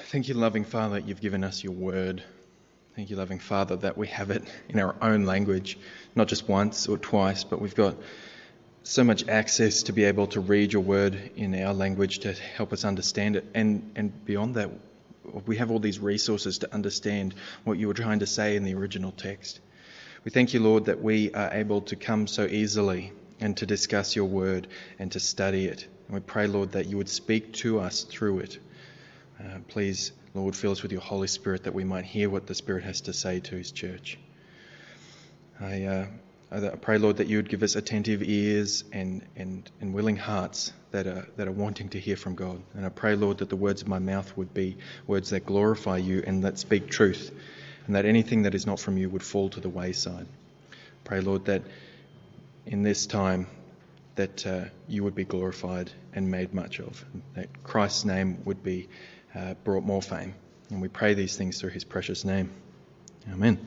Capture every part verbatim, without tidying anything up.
Thank you, loving Father, that you've given us your word. Thank you, loving Father, that we have it in our own language, not just once or twice, but we've got so much access to be able to read your word in our language to help us understand it. And, and beyond that, we have all these resources to understand what you were trying to say in the original text. We thank you, Lord, that we are able to come so easily and to discuss your word and to study it. And we pray, Lord, that you would speak to us through it. Uh, please, Lord, fill us with your Holy Spirit that we might hear what the Spirit has to say to his church. I, uh, I pray, Lord, that you would give us attentive ears and, and, and willing hearts that are, that are wanting to hear from God. And I pray, Lord, that the words of my mouth would be words that glorify you and that speak truth, and that anything that is not from you would fall to the wayside. Pray, Lord, that in this time that uh, you would be glorified and made much of, that Christ's name would be uh, brought more fame. And we pray these things through his precious name. Amen.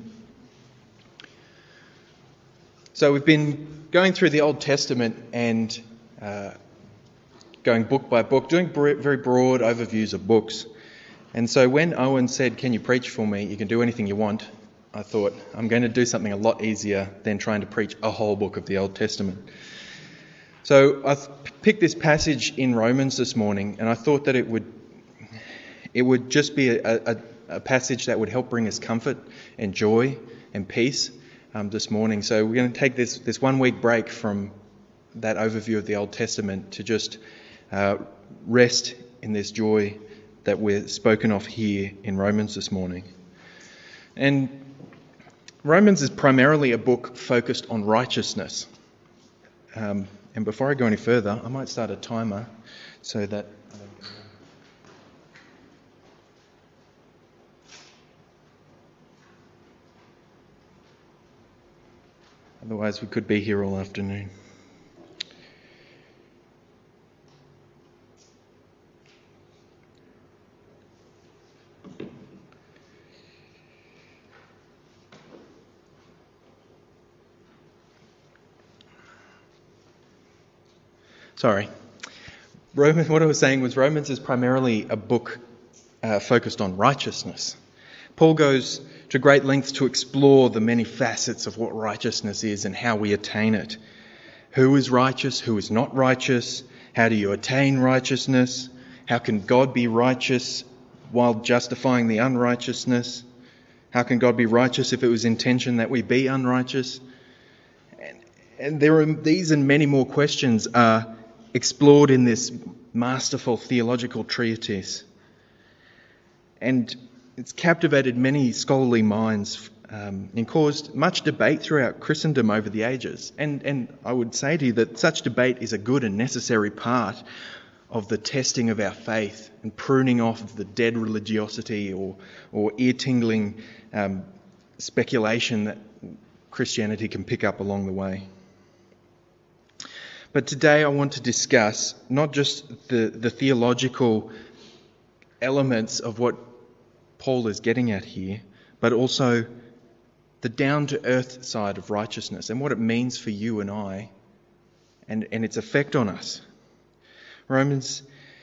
So we've been going through the Old Testament and uh, going book by book, doing very broad overviews of books. And so when Owen said, "Can you preach for me? You can do anything you want," I thought, I'm going to do something a lot easier than trying to preach a whole book of the Old Testament. So I picked this passage in Romans this morning, and I thought that it would it would just be a, a, a passage that would help bring us comfort and joy and peace um, this morning. So we're going to take this, this one week break from that overview of the Old Testament to just uh, rest in this joy that we're spoken of here in Romans this morning. And Romans is primarily a book focused on righteousness. Um, and before I go any further, I might start a timer so that... Otherwise we could be here all afternoon. Sorry. Romans, what I was saying was Romans is primarily a book uh, focused on righteousness. Paul goes to great lengths to explore the many facets of what righteousness is and how we attain it. Who is righteous? Who is not righteous? How do you attain righteousness? How can God be righteous while justifying the unrighteousness? How can God be righteous if it was intention that we be unrighteous? And, and there are these and many more questions are explored in this masterful theological treatise. And it's captivated many scholarly minds um, and caused much debate throughout Christendom over the ages. And, and I would say to you that such debate is a good and necessary part of the testing of our faith and pruning off of the dead religiosity or, or ear-tingling um, speculation that Christianity can pick up along the way. But today I want to discuss not just the, the theological elements of what Paul is getting at here, but also the down-to-earth side of righteousness and what it means for you and I and, and its effect on us. Romans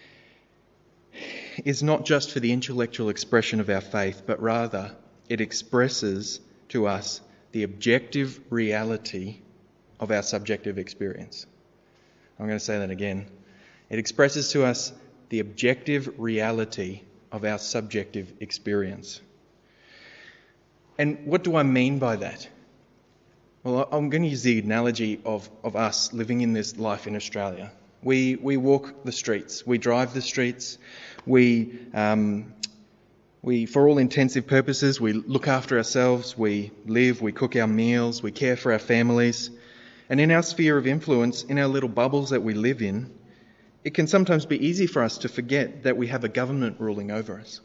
is not just for the intellectual expression of our faith, but rather it expresses to us the objective reality of our subjective experience. I'm going to say that again. It expresses to us the objective reality of our subjective experience. And what do I mean by that? Well, I'm going to use the analogy of, of us living in this life in Australia. We we walk the streets, we drive the streets, we um, we for all intensive purposes we look after ourselves, we live, we cook our meals, we care for our families, and in our sphere of influence, in our little bubbles that we live in, it can sometimes be easy for us to forget that we have a government ruling over us.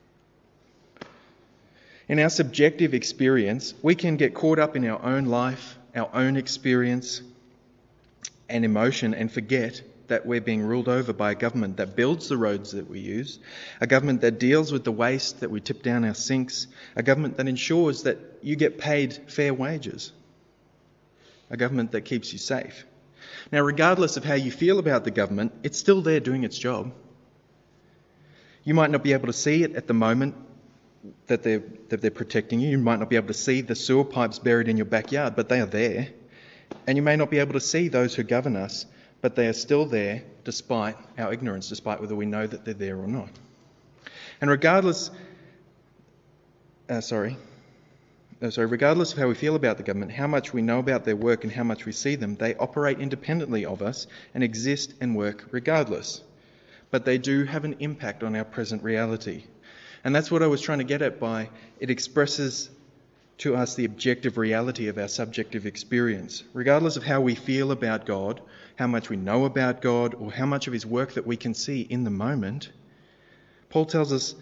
In our subjective experience, we can get caught up in our own life, our own experience and emotion and forget that we're being ruled over by a government that builds the roads that we use, a government that deals with the waste that we tip down our sinks, a government that ensures that you get paid fair wages, a government that keeps you safe. Now, regardless of how you feel about the government, it's still there doing its job. You might not be able to see it at the moment that they're, that they're protecting you. You might not be able to see the sewer pipes buried in your backyard, but they are there. And you may not be able to see those who govern us, but they are still there despite our ignorance, despite whether we know that they're there or not. And regardless, uh, sorry, uh, sorry, regardless of how we feel about the government, how much we know about their work and how much we see them, they operate independently of us and exist and work regardless. But they do have an impact on our present reality. And that's what I was trying to get at by it expresses to us the objective reality of our subjective experience. Regardless of how we feel about God, how much we know about God, or how much of his work that we can see in the moment, Paul tells us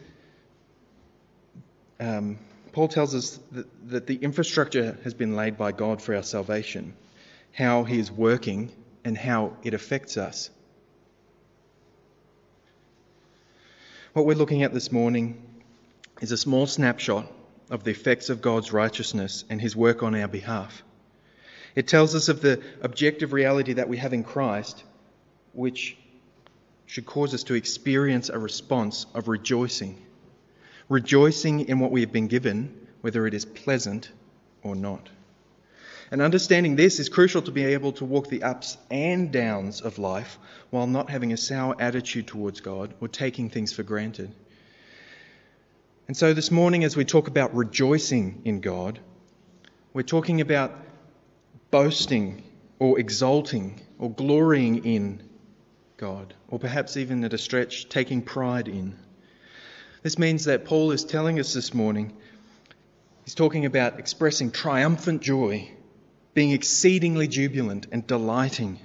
um, Paul tells us that, that the infrastructure has been laid by God for our salvation, how he is working and how it affects us. What we're looking at this morning is a small snapshot of the effects of God's righteousness and his work on our behalf. It tells us of the objective reality that we have in Christ, which should cause us to experience a response of rejoicing. Rejoicing in what we have been given, whether it is pleasant or not. And understanding this is crucial to be able to walk the ups and downs of life while not having a sour attitude towards God or taking things for granted. And so this morning, as we talk about rejoicing in God, we're talking about boasting or exalting or glorying in God, or perhaps even at a stretch, taking pride in. This means that Paul is telling us this morning, he's talking about expressing triumphant joy, being exceedingly jubilant and delighting.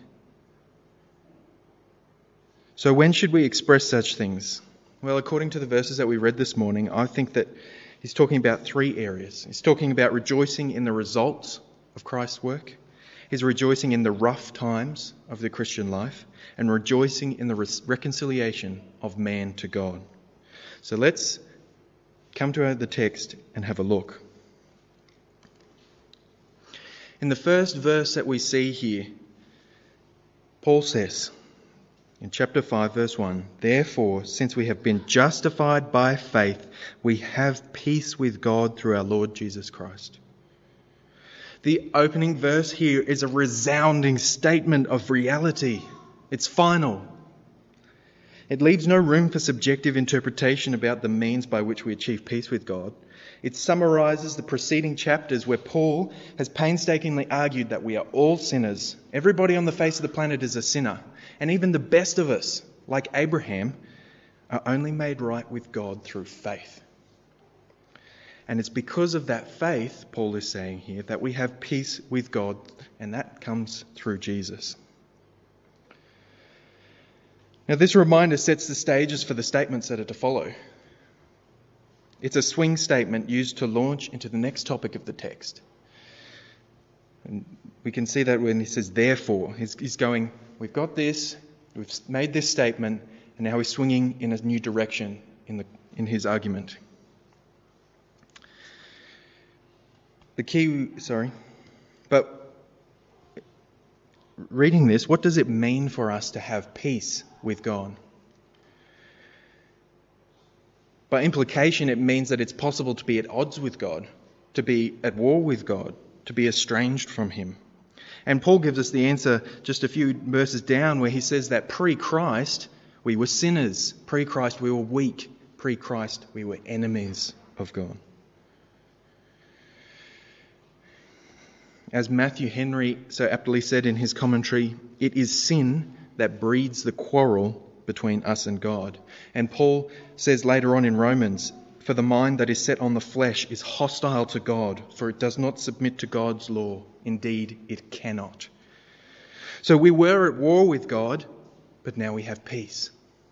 So when should we express such things? Well, according to the verses that we read this morning, I think that he's talking about three areas. He's talking about rejoicing in the results of Christ's work. He's rejoicing in the rough times of the Christian life and rejoicing in the re- reconciliation of man to God. So let's come to the text and have a look. In the first verse that we see here, Paul says, in chapter five, verse one, "Therefore, since we have been justified by faith, we have peace with God through our Lord Jesus Christ." The opening verse here is a resounding statement of reality. It's final. It leaves no room for subjective interpretation about the means by which we achieve peace with God. It summarises the preceding chapters where Paul has painstakingly argued that we are all sinners. Everybody on the face of the planet is a sinner. And even the best of us, like Abraham, are only made right with God through faith. And it's because of that faith, Paul is saying here, that we have peace with God, and that comes through Jesus. Now, this reminder sets the stages for the statements that are to follow. It's a swing statement used to launch into the next topic of the text. And we can see that when he says, therefore, he's, he's going, we've got this, we've made this statement, and now he's swinging in a new direction in the in his argument. The key, sorry, but reading this, what does it mean for us to have peace with God? By implication, it means that it's possible to be at odds with God, to be at war with God, to be estranged from him. And Paul gives us the answer just a few verses down where he says that pre-Christ we were sinners, pre-Christ we were weak, pre-Christ we were enemies of God. As Matthew Henry so aptly said in his commentary, it is sin that breeds the quarrel between us and God. And Paul says later on in Romans, for the mind that is set on the flesh is hostile to God, for it does not submit to God's law. Indeed, it cannot. So we were at war with God, but now we have peace.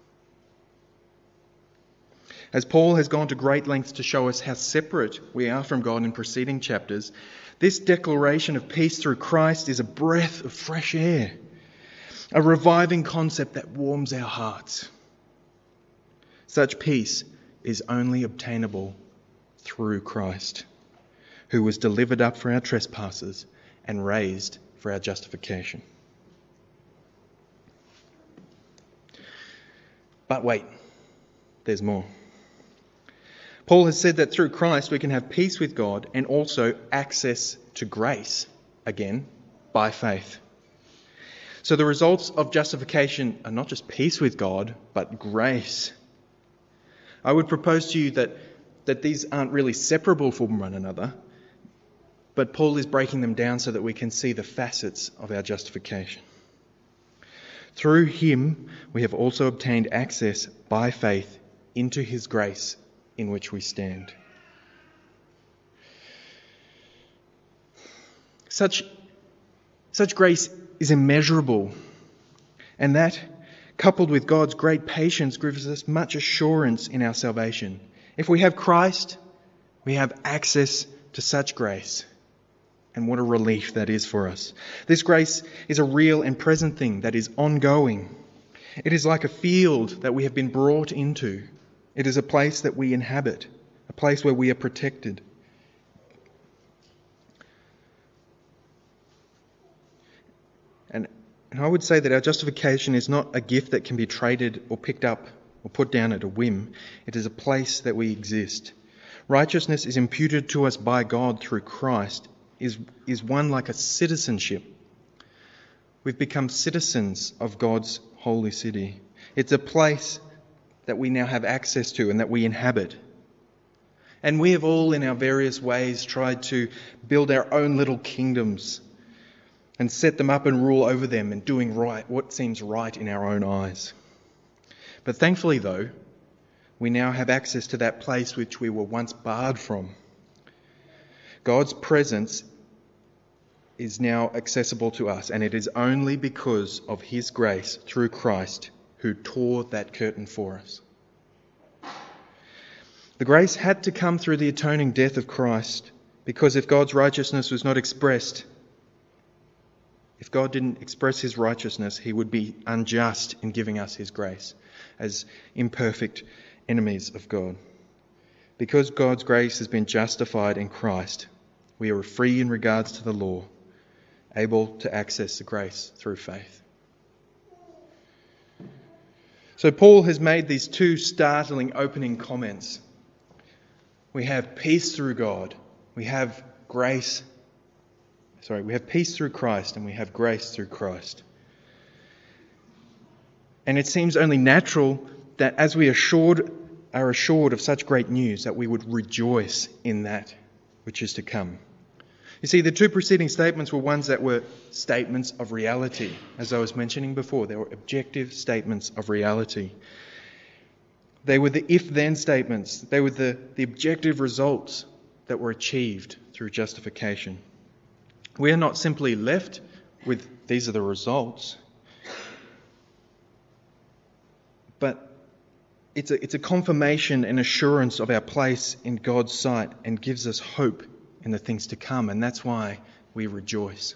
As Paul has gone to great lengths to show us how separate we are from God in preceding chapters, this declaration of peace through Christ is a breath of fresh air, a reviving concept that warms our hearts. Such peace is only obtainable through Christ, who was delivered up for our trespasses and raised for our justification. But wait, there's more. Paul has said that through Christ we can have peace with God and also access to grace, again, by faith. So the results of justification are not just peace with God, but grace. I would propose to you that, that these aren't really separable from one another, but Paul is breaking them down so that we can see the facets of our justification. Through him we have also obtained access by faith into his grace in which we stand. Such, such grace is immeasurable, and that, coupled with God's great patience, gives us much assurance in our salvation. If we have Christ, we have access to such grace. And what a relief that is for us. This grace is a real and present thing that is ongoing. It is like a field that we have been brought into. It is a place that we inhabit, a place where we are protected. And, and I would say that our justification is not a gift that can be traded or picked up or put down at a whim. It is a place that we exist. Righteousness is imputed to us by God through Christ, is, is one like a citizenship. We've become citizens of God's holy city. It's a place that we now have access to and that we inhabit. And we have all in our various ways tried to build our own little kingdoms and set them up and rule over them and doing right what seems right in our own eyes. But thankfully, though, we now have access to that place which we were once barred from. God's presence is now accessible to us, and it is only because of his grace through Christ who tore that curtain for us. The grace had to come through the atoning death of Christ, because if God's righteousness was not expressed, if God didn't express his righteousness, he would be unjust in giving us his grace as imperfect enemies of God. Because God's grace has been justified in Christ, we are free in regards to the law, able to access the grace through faith. So Paul has made these two startling opening comments. We have peace through God. We have grace. Sorry, we have peace through Christ and we have grace through Christ. And it seems only natural that as we assured, are assured of such great news, that we would rejoice in that which is to come. You see, the two preceding statements were ones that were statements of reality. As I was mentioning before, they were objective statements of reality. They were the if-then statements. They were the, the objective results that were achieved through justification. We are not simply left with these are the results, but it's a, it's a confirmation and assurance of our place in God's sight and gives us hope in the things to come, and that's why we rejoice.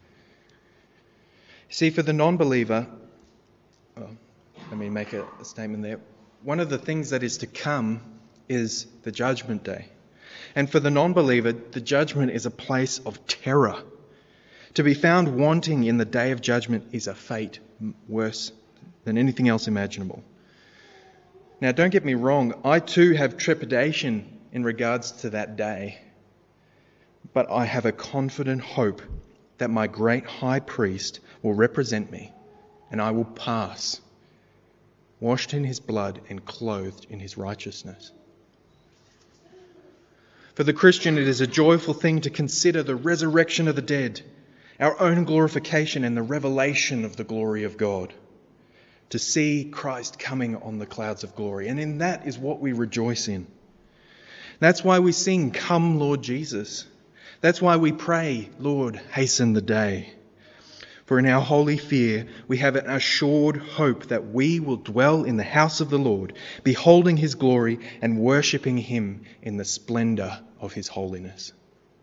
See, for the non-believer, well, let me make a, a statement there. One of the things that is to come is the judgment day. And for the non-believer, the judgment is a place of terror. To be found wanting in the day of judgment is a fate worse than anything else imaginable. Now, don't get me wrong, I too have trepidation in regards to that day. But I have a confident hope that my great high priest will represent me, and I will pass, washed in his blood and clothed in his righteousness. For the Christian, it is a joyful thing to consider the resurrection of the dead, our own glorification and the revelation of the glory of God, to see Christ coming on the clouds of glory. And in that is what we rejoice in. That's why we sing, "Come, Lord Jesus." That's why we pray, "Lord, hasten the day." For in our holy fear, we have an assured hope that we will dwell in the house of the Lord, beholding his glory and worshipping him in the splendour of his holiness.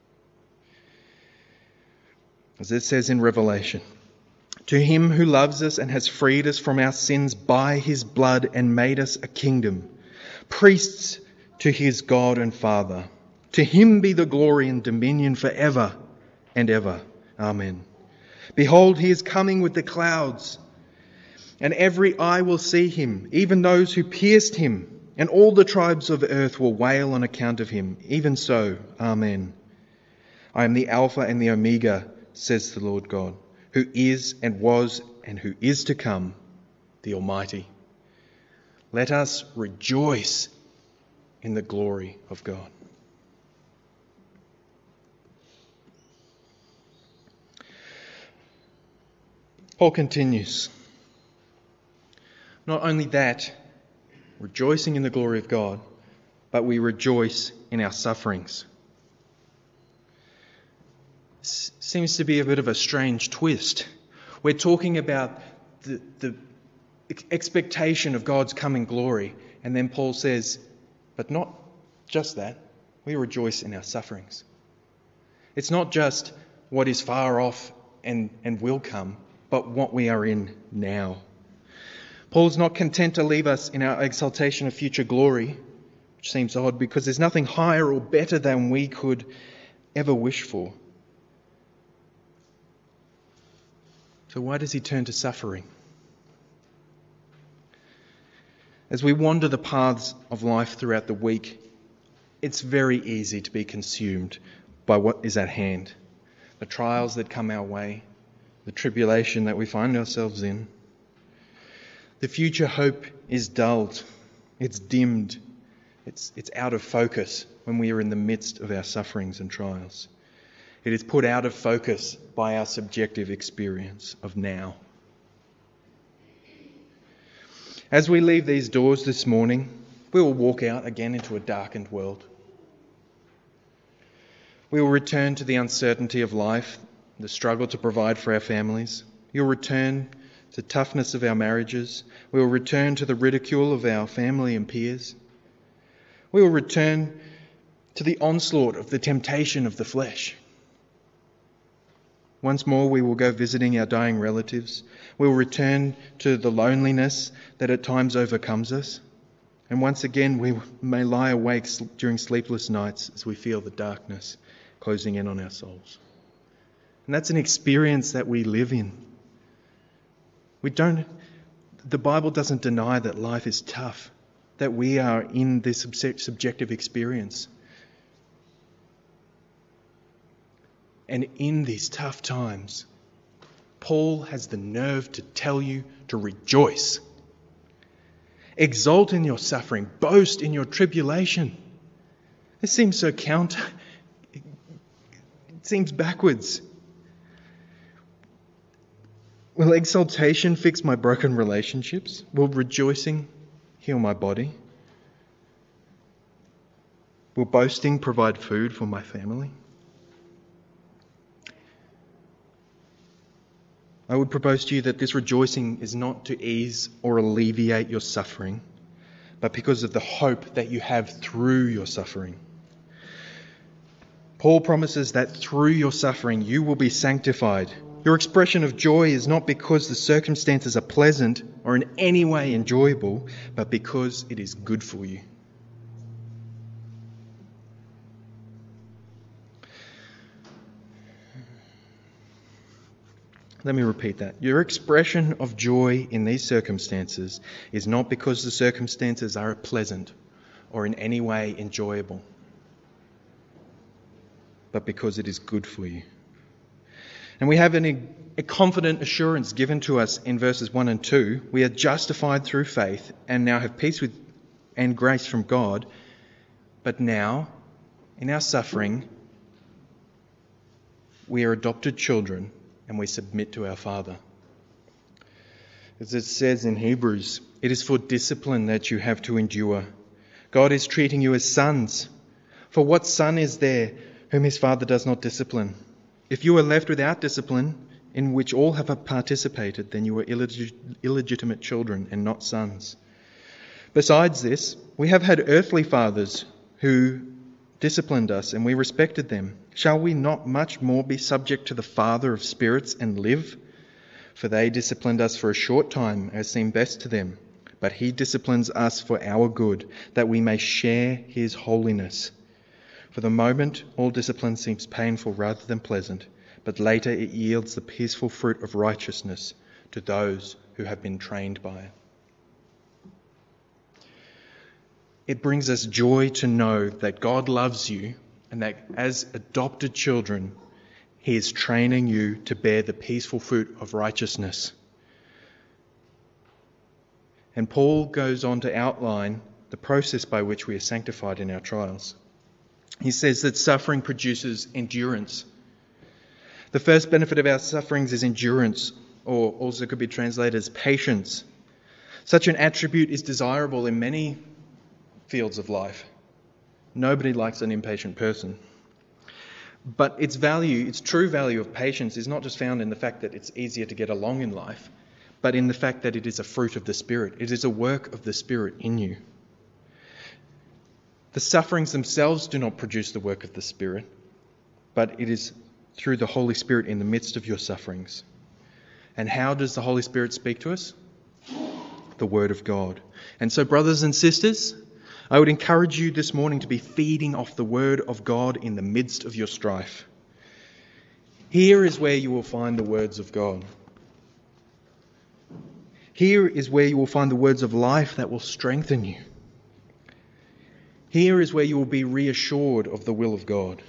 As it says in Revelation, "To him who loves us and has freed us from our sins by his blood and made us a kingdom, priests to his God and Father. To him be the glory and dominion forever and ever. Amen. Behold, he is coming with the clouds, and every eye will see him, even those who pierced him, and all the tribes of earth will wail on account of him. Even so, Amen. I am the Alpha and the Omega, says the Lord God, who is and was and who is to come, the Almighty. Let us rejoice in the glory of God. Paul continues. Not only that, rejoicing in the glory of God, but we rejoice in our sufferings. S- seems to be a bit of a strange twist. We're talking about the, the expectation of God's coming glory, and then Paul says, but not just that, we rejoice in our sufferings. It's not just what is far off and, and will come, but what we are in now. Paul's not content to leave us in our exaltation of future glory, which seems odd because there's nothing higher or better than we could ever wish for. So why does he turn to suffering? As we wander the paths of life throughout the week, it's very easy to be consumed by what is at hand. The trials that come our way, the tribulation that we find ourselves in. The future hope is dulled, it's dimmed, it's, it's out of focus when we are in the midst of our sufferings and trials. It is put out of focus by our subjective experience of now. As we leave these doors this morning, we will walk out again into a darkened world. We will return to the uncertainty of life, the struggle to provide for our families. You'll return to the toughness of our marriages. We will return to the ridicule of our family and peers. We will return to the onslaught of the temptation of the flesh. Once more, we will go visiting our dying relatives. We will return to the loneliness that at times overcomes us. And once again, we may lie awake during sleepless nights as we feel the darkness closing in on our souls. And that's an experience that we live in. We don't, the Bible doesn't deny that life is tough, that we are in this subjective experience. And in these tough times, Paul has the nerve to tell you to rejoice. Exult in your suffering, boast in your tribulation. This seems so counter, it seems backwards. Will exaltation fix my broken relationships? Will rejoicing heal my body? Will boasting provide food for my family? I would propose to you that this rejoicing is not to ease or alleviate your suffering, but because of the hope that you have through your suffering. Paul promises that through your suffering you will be sanctified. Your expression of joy is not because the circumstances are pleasant or in any way enjoyable, but because it is good for you. Let me repeat that. Your expression of joy in these circumstances is not because the circumstances are pleasant or in any way enjoyable, but because it is good for you. And we have an, a confident assurance given to us in verses one and two. We are justified through faith and now have peace with and grace from God. But now, in our suffering, we are adopted children and we submit to our Father. As it says in Hebrews, it is for discipline that you have to endure. God is treating you as sons. For what son is there whom his father does not discipline? If you are left without discipline, in which all have participated, then you are illegit- illegitimate children and not sons. Besides this, we have had earthly fathers who disciplined us, and we respected them. Shall we not much more be subject to the Father of spirits and live? For they disciplined us for a short time, as seemed best to them. But he disciplines us for our good, that we may share his holiness. For the moment, all discipline seems painful rather than pleasant, but later it yields the peaceful fruit of righteousness to those who have been trained by it. It brings us joy to know that God loves you and that as adopted children, He is training you to bear the peaceful fruit of righteousness. And Paul goes on to outline the process by which we are sanctified in our trials. He says that suffering produces endurance. The first benefit of our sufferings is endurance, or also could be translated as patience. Such an attribute is desirable in many fields of life. Nobody likes an impatient person. But its value, its true value of patience is not just found in the fact that it's easier to get along in life, but in the fact that it is a fruit of the Spirit. It is a work of the Spirit in you. The sufferings themselves do not produce the work of the Spirit, but it is through the Holy Spirit in the midst of your sufferings. And how does the Holy Spirit speak to us? The Word of God. And so, brothers and sisters, I would encourage you this morning to be feeding off the Word of God in the midst of your strife. Here is where you will find the words of God. Here is where you will find the words of life that will strengthen you. Here is where you will be reassured of the will of God.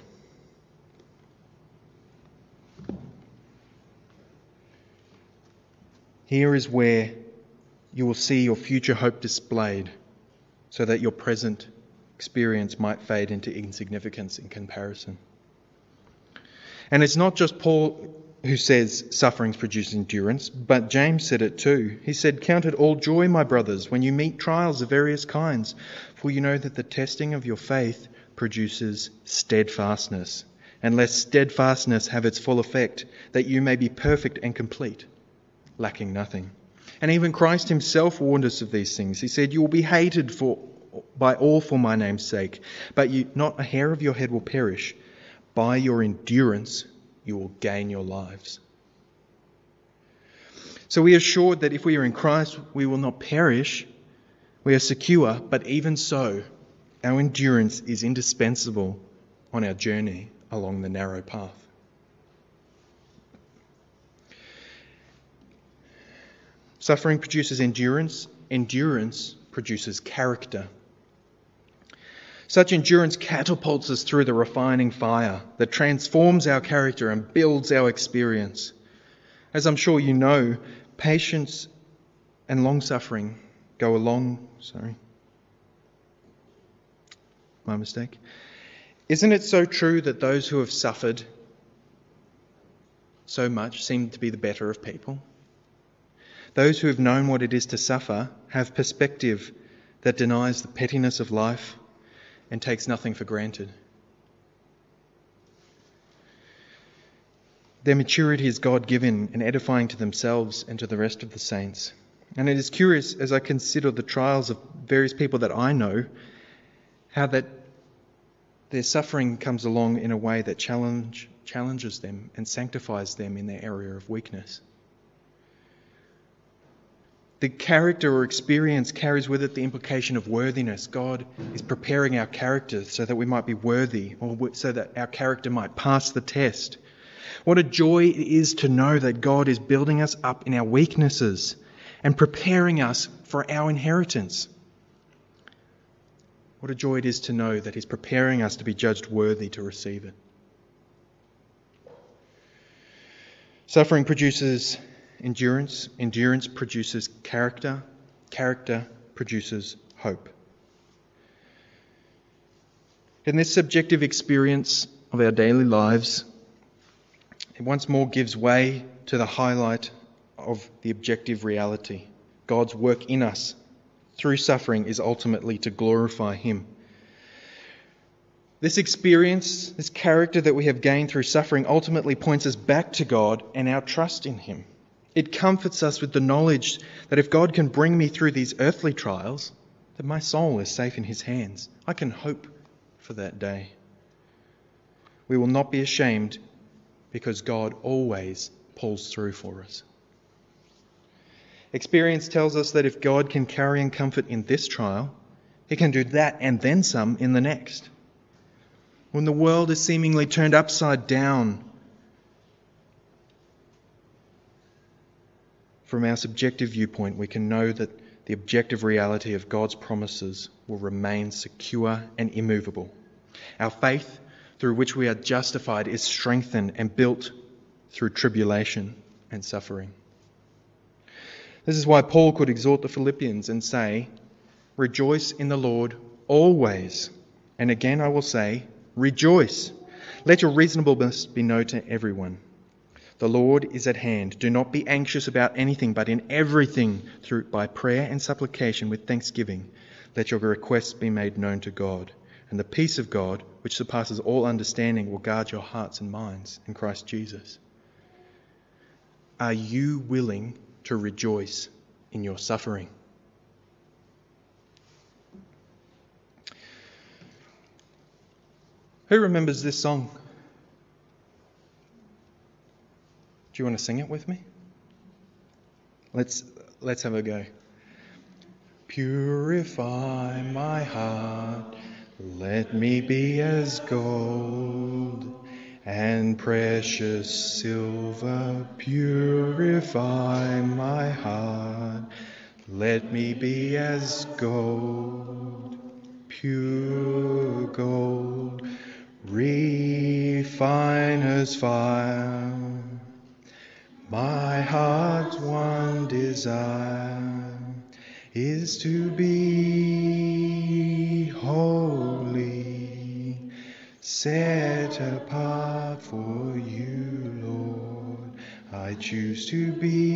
Here is where you will see your future hope displayed, so that your present experience might fade into insignificance in comparison. And it's not just Paul who says sufferings produce endurance, but James said it too. He said, "Count it all joy, my brothers, when you meet trials of various kinds, for you know that the testing of your faith produces steadfastness. And let steadfastness have its full effect, that you may be perfect and complete, lacking nothing." And even Christ himself warned us of these things. He said, "You will be hated for by all for my name's sake, but you, not a hair of your head will perish. By your endurance you will gain your lives." So we are assured that if we are in Christ, we will not perish. We are secure, but even so, our endurance is indispensable on our journey along the narrow path. Suffering produces endurance. Endurance produces character. Such endurance catapults us through the refining fire that transforms our character and builds our experience. As I'm sure you know, patience and long-suffering go along... Sorry. My mistake. Isn't it so true that those who have suffered so much seem to be the better of people? Those who have known what it is to suffer have perspective that denies the pettiness of life and takes nothing for granted. Their maturity is God-given and edifying to themselves and to the rest of the saints. And it is curious, as I consider the trials of various people that I know, how that their suffering comes along in a way that challenge, challenges them and sanctifies them in their area of weakness. The character or experience carries with it the implication of worthiness. God is preparing our character so that we might be worthy, or so that our character might pass the test. What a joy it is to know that God is building us up in our weaknesses and preparing us for our inheritance. What a joy it is to know that He's preparing us to be judged worthy to receive it. Suffering produces endurance. Endurance produces character. Character produces hope. In this subjective experience of our daily lives, it once more gives way to the highlight of the objective reality. God's work in us through suffering is ultimately to glorify Him. This experience, this character that we have gained through suffering ultimately points us back to God and our trust in Him. It comforts us with the knowledge that if God can bring me through these earthly trials, that my soul is safe in His hands. I can hope for that day. We will not be ashamed because God always pulls through for us. Experience tells us that if God can carry and comfort in this trial, He can do that and then some in the next. When the world is seemingly turned upside down, from our subjective viewpoint, we can know that the objective reality of God's promises will remain secure and immovable. Our faith, through which we are justified, is strengthened and built through tribulation and suffering. This is why Paul could exhort the Philippians and say, "Rejoice in the Lord always. And again I will say, rejoice. Let your reasonableness be known to everyone. The Lord is at hand. Do not be anxious about anything, but in everything, through by prayer and supplication with thanksgiving, let your requests be made known to God. And the peace of God, which surpasses all understanding, will guard your hearts and minds in Christ Jesus." Are you willing to rejoice in your suffering? Who remembers this song? Do you want to sing it with me? Let's let's have a go. Purify my heart, let me be as gold, and precious silver. Purify my heart, let me be as gold, pure gold, refiner's fire. My heart's one desire is to be holy, set apart for you, Lord. I choose to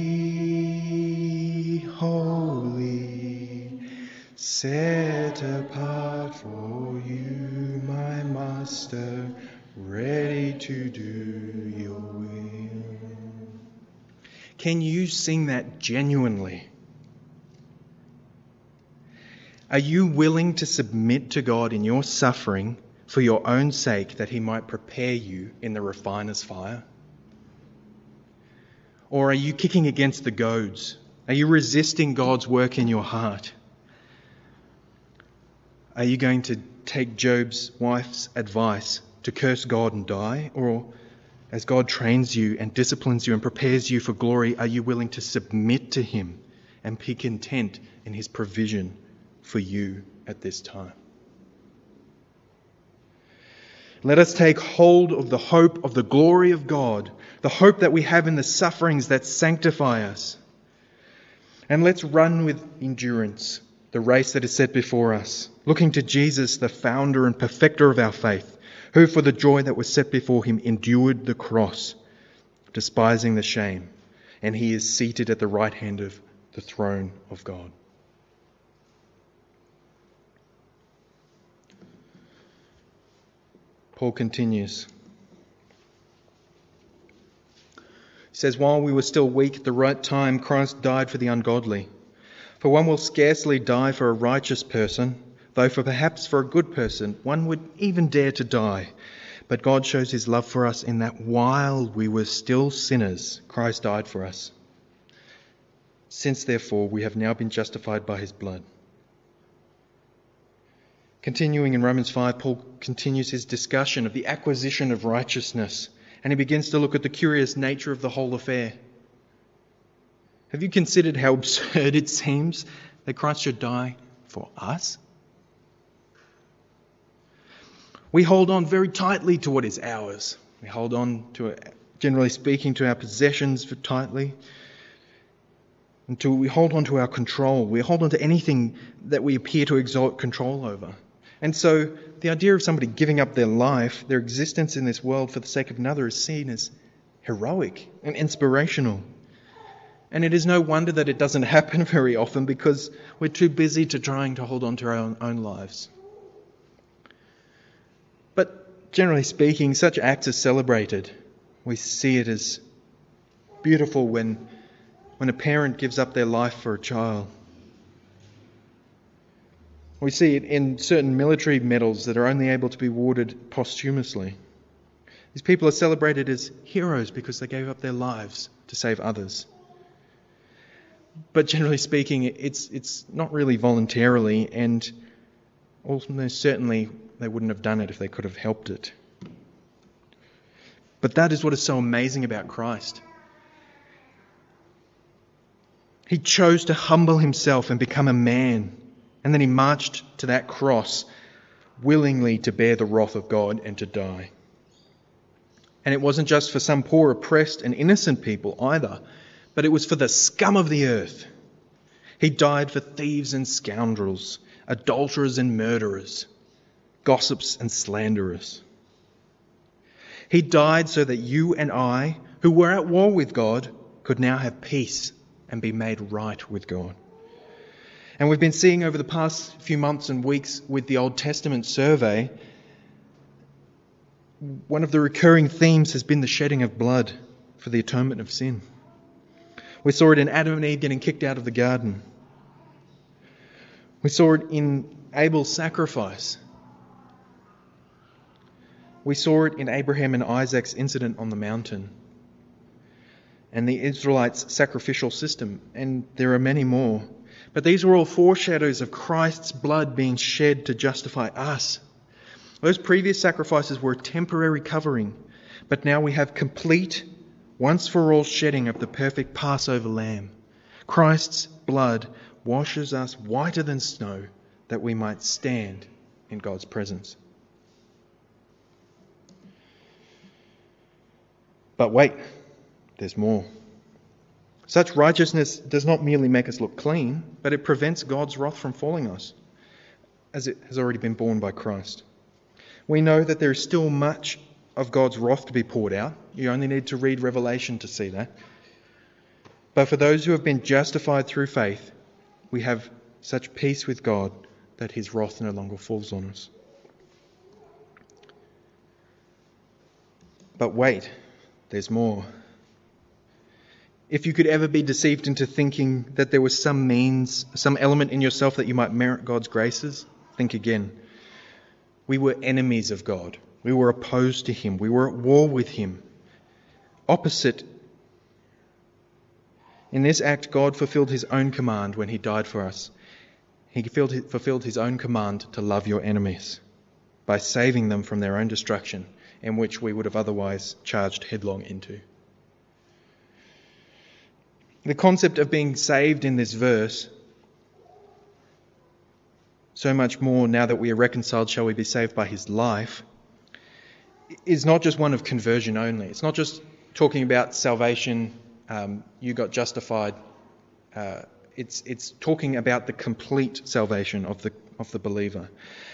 be holy, set apart for you, my Master, ready to do your will. Can you sing that genuinely? Are you willing to submit to God in your suffering for your own sake, that he might prepare you in the refiner's fire? Or are you kicking against the goads? Are you resisting God's work in your heart? Are you going to take Job's wife's advice to curse God and die? Or as God trains you and disciplines you and prepares you for glory, are you willing to submit to him and be content in his provision for you at this time? Let us take hold of the hope of the glory of God, the hope that we have in the sufferings that sanctify us. And let's run with endurance the race that is set before us, looking to Jesus, the founder and perfecter of our faith, who for the joy that was set before him endured the cross, despising the shame, and he is seated at the right hand of the throne of God. Paul continues. He says, "While we were still weak, at the right time, Christ died for the ungodly. For one will scarcely die for a righteous person, though for perhaps for a good person one would even dare to die. But God shows his love for us in that while we were still sinners, Christ died for us. Since therefore we have now been justified by his blood." Continuing in Romans five, Paul continues his discussion of the acquisition of righteousness, and he begins to look at the curious nature of the whole affair. Have you considered how absurd it seems that Christ should die for us? We hold on very tightly to what is ours. We hold on to, generally speaking, to our possessions very tightly. Until we hold on to our control. We hold on to anything that we appear to exalt control over. And so the idea of somebody giving up their life, their existence in this world for the sake of another, is seen as heroic and inspirational. And it is no wonder that it doesn't happen very often, because we're too busy to trying to hold on to our own, own lives. But generally speaking, such acts are celebrated. We see it as beautiful when, when a parent gives up their life for a child. We see it in certain military medals that are only able to be awarded posthumously. These people are celebrated as heroes because they gave up their lives to save others. But generally speaking, it's it's not really voluntarily, and almost certainly they wouldn't have done it if they could have helped it. But that is what is so amazing about Christ. He chose to humble himself and become a man. And then he marched to that cross willingly to bear the wrath of God and to die. And it wasn't just for some poor, oppressed and innocent people either, but it was for the scum of the earth. He died for thieves and scoundrels, adulterers and murderers, gossips and slanderers. He died so that you and I, who were at war with God, could now have peace and be made right with God. And we've been seeing over the past few months and weeks with the Old Testament survey, one of the recurring themes has been the shedding of blood for the atonement of sin. We saw it in Adam and Eve getting kicked out of the garden. We saw it in Abel's sacrifice. We saw it in Abraham and Isaac's incident on the mountain, and the Israelites' sacrificial system, and there are many more. But these were all foreshadows of Christ's blood being shed to justify us. Those previous sacrifices were a temporary covering, but now we have complete, once for all shedding of the perfect Passover lamb. Christ's blood washes us whiter than snow, that we might stand in God's presence. But wait, there's more. Such righteousness does not merely make us look clean, but it prevents God's wrath from falling on us, as it has already been borne by Christ. We know that there is still much of God's wrath to be poured out. You only need to read Revelation to see that. But for those who have been justified through faith, we have such peace with God that his wrath no longer falls on us. But wait, there's more. If you could ever be deceived into thinking that there was some means, some element in yourself that you might merit God's graces, think again. We were enemies of God. We were opposed to him. We were at war with him. Opposite. In this act, God fulfilled his own command when he died for us. He fulfilled his own command to love your enemies by saving them from their own destruction, in which we would have otherwise charged headlong into. The concept of being saved in this verse, so much more now that we are reconciled, shall we be saved by his life, is not just one of conversion only. It's not just talking about salvation, um, you got justified. Uh, it's it's talking about the complete salvation of the of the believer.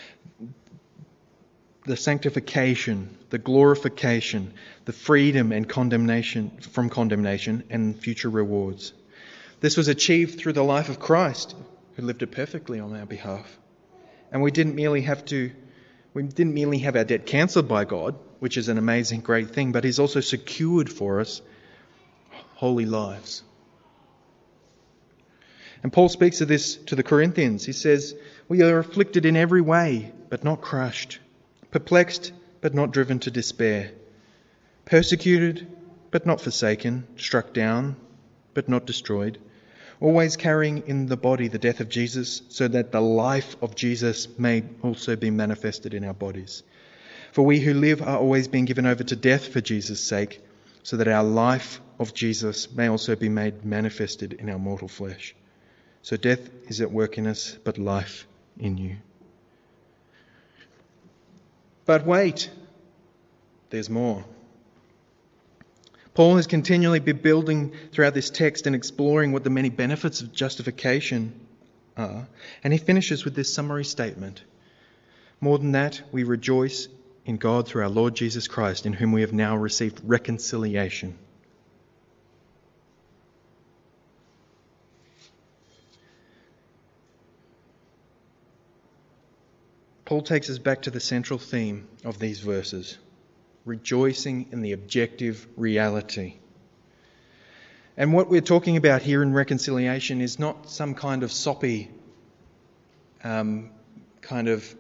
The sanctification, the glorification, the freedom and condemnation from condemnation and future rewards. This was achieved through the life of Christ, who lived it perfectly on our behalf. And we didn't merely have to, we didn't merely have our debt cancelled by God, which is an amazing, great thing, but he's also secured for us holy lives. And Paul speaks of this to the Corinthians. He says, "We are afflicted in every way, but not crushed. Perplexed, but not driven to despair. Persecuted, but not forsaken. Struck down, but not destroyed. Always carrying in the body the death of Jesus, so that the life of Jesus may also be manifested in our bodies. For we who live are always being given over to death for Jesus' sake, so that our life of Jesus may also be made manifested in our mortal flesh. So death is at work in us, but life in you." But wait, there's more. Paul has continually been building throughout this text and exploring what the many benefits of justification are. And he finishes with this summary statement. "More than that, we rejoice in God through our Lord Jesus Christ, in whom we have now received reconciliation." Paul takes us back to the central theme of these verses, rejoicing in the objective reality. And what we're talking about here in reconciliation is not some kind of soppy, um, kind of,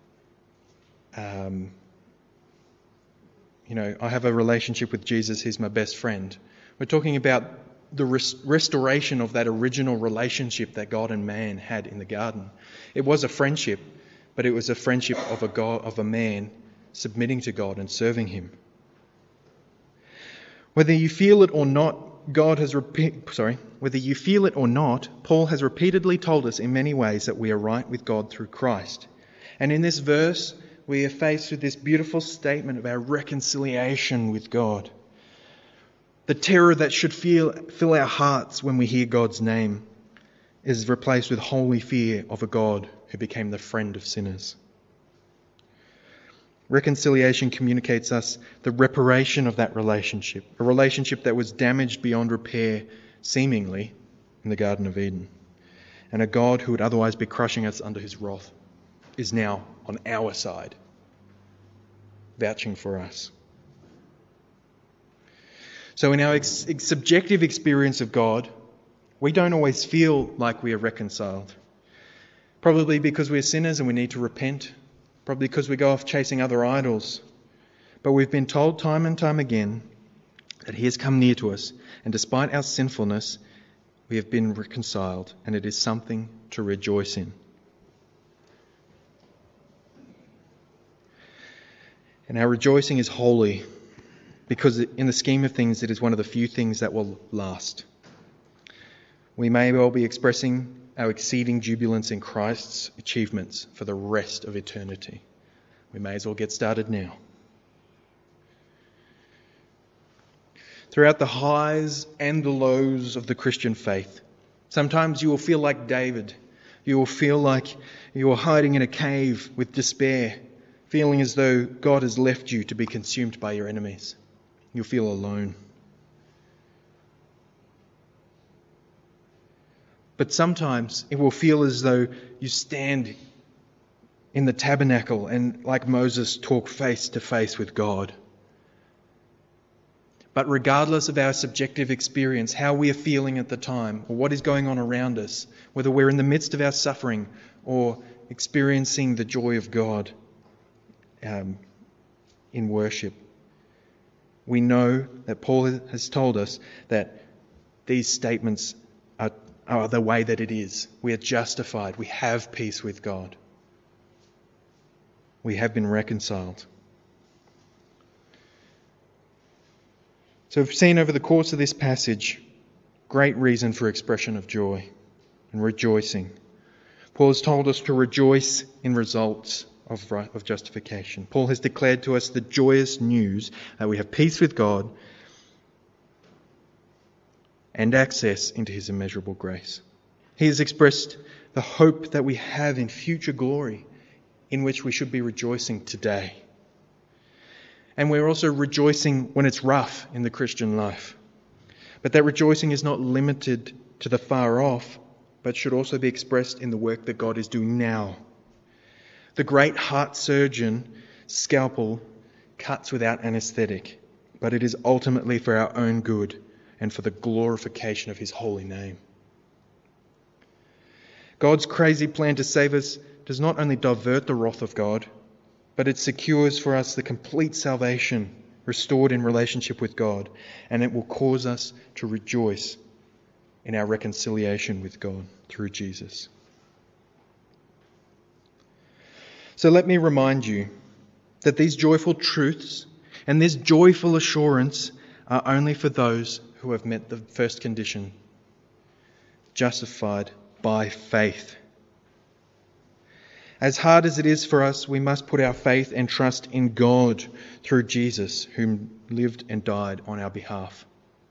um, you know, I have a relationship with Jesus, he's my best friend. We're talking about the res- restoration of that original relationship that God and man had in the garden. It was a friendship, but it was a friendship of a God, of a man submitting to God and serving him. Whether you feel it or not, God has repeat, sorry, whether you feel it or not, Paul has repeatedly told us in many ways that we are right with God through Christ. And in this verse, we are faced with this beautiful statement of our reconciliation with God. The terror that should feel, fill our hearts when we hear God's name is replaced with holy fear of a God who became the friend of sinners. Reconciliation communicates us the reparation of that relationship, a relationship that was damaged beyond repair, seemingly, in the Garden of Eden. And a God who would otherwise be crushing us under his wrath is now on our side, vouching for us. So in our ex- subjective experience of God, we don't always feel like we are reconciled. Probably because we're sinners and we need to repent. Probably because we go off chasing other idols. But we've been told time and time again that he has come near to us, and despite our sinfulness, we have been reconciled, and it is something to rejoice in. And our rejoicing is holy, because in the scheme of things, it is one of the few things that will last. We may well be expressing our exceeding jubilance in Christ's achievements for the rest of eternity. We may as well get started now. Throughout the highs and the lows of the Christian faith, sometimes you will feel like David. You will feel like you are hiding in a cave with despair, feeling as though God has left you to be consumed by your enemies. You'll feel alone. But sometimes it will feel as though you stand in the tabernacle and, like Moses, talk face to face with God. But regardless of our subjective experience, how we are feeling at the time, or what is going on around us, whether we're in the midst of our suffering or experiencing the joy of God um, in worship, we know that Paul has told us that these statements are are the way that it is. We are justified. We have peace with God. We have been reconciled. So we've seen over the course of this passage great reason for expression of joy and rejoicing. Paul has told us to rejoice in results of, of justification. Paul has declared to us the joyous news that we have peace with God and access into his immeasurable grace. He has expressed the hope that we have in future glory, in which we should be rejoicing today. And we're also rejoicing when it's rough in the Christian life. But that rejoicing is not limited to the far off, but should also be expressed in the work that God is doing now. The great heart surgeon scalpel cuts without anaesthetic, but it is ultimately for our own good and for the glorification of his holy name. God's crazy plan to save us does not only divert the wrath of God, but it secures for us the complete salvation restored in relationship with God, and it will cause us to rejoice in our reconciliation with God through Jesus. So let me remind you that these joyful truths and this joyful assurance are only for those who have met the first condition, justified by faith. As hard as it is for us, we must put our faith and trust in God through Jesus, whom lived and died on our behalf.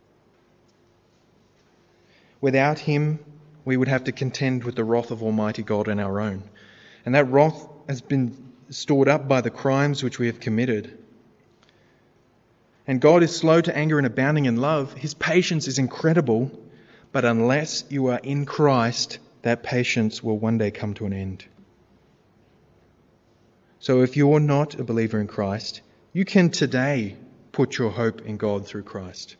Without him, we would have to contend with the wrath of Almighty God on our own. And that wrath has been stored up by the crimes which we have committed. And God is slow to anger and abounding in love. His patience is incredible, but unless you are in Christ, that patience will one day come to an end. So if you're not a believer in Christ, you can today put your hope in God through Christ.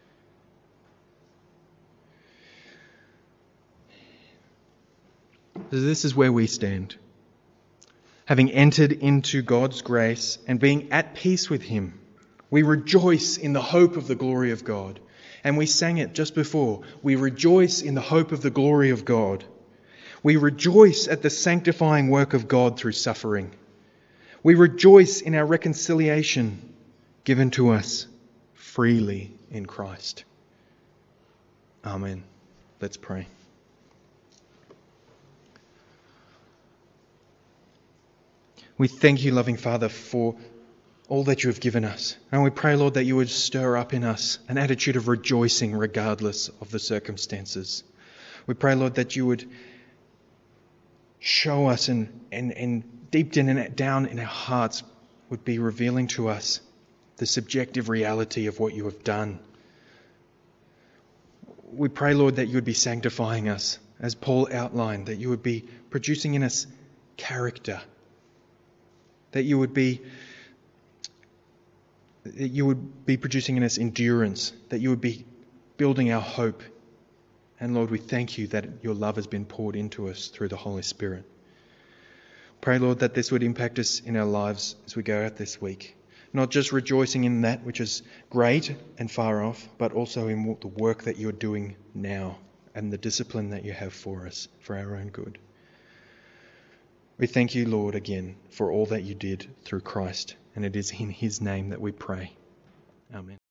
So this is where we stand. Having entered into God's grace and being at peace with him, we rejoice in the hope of the glory of God. And we sang it just before. We rejoice in the hope of the glory of God. We rejoice at the sanctifying work of God through suffering. We rejoice in our reconciliation given to us freely in Christ. Amen. Let's pray. We thank you, loving Father, for all that you have given us. And we pray, Lord, that you would stir up in us an attitude of rejoicing regardless of the circumstances. We pray, Lord, that you would show us and, and, and deep down in, down in our hearts would be revealing to us the subjective reality of what you have done. We pray, Lord, that you would be sanctifying us, as Paul outlined, that you would be producing in us character, that you would be that you would be producing in us endurance, that you would be building our hope. And Lord, we thank you that your love has been poured into us through the Holy Spirit. Pray, Lord, that this would impact us in our lives as we go out this week. Not just rejoicing in that which is great and far off, but also in the work that you're doing now and the discipline that you have for us, for our own good. We thank you, Lord, again for all that you did through Christ, and it is in his name that we pray. Amen.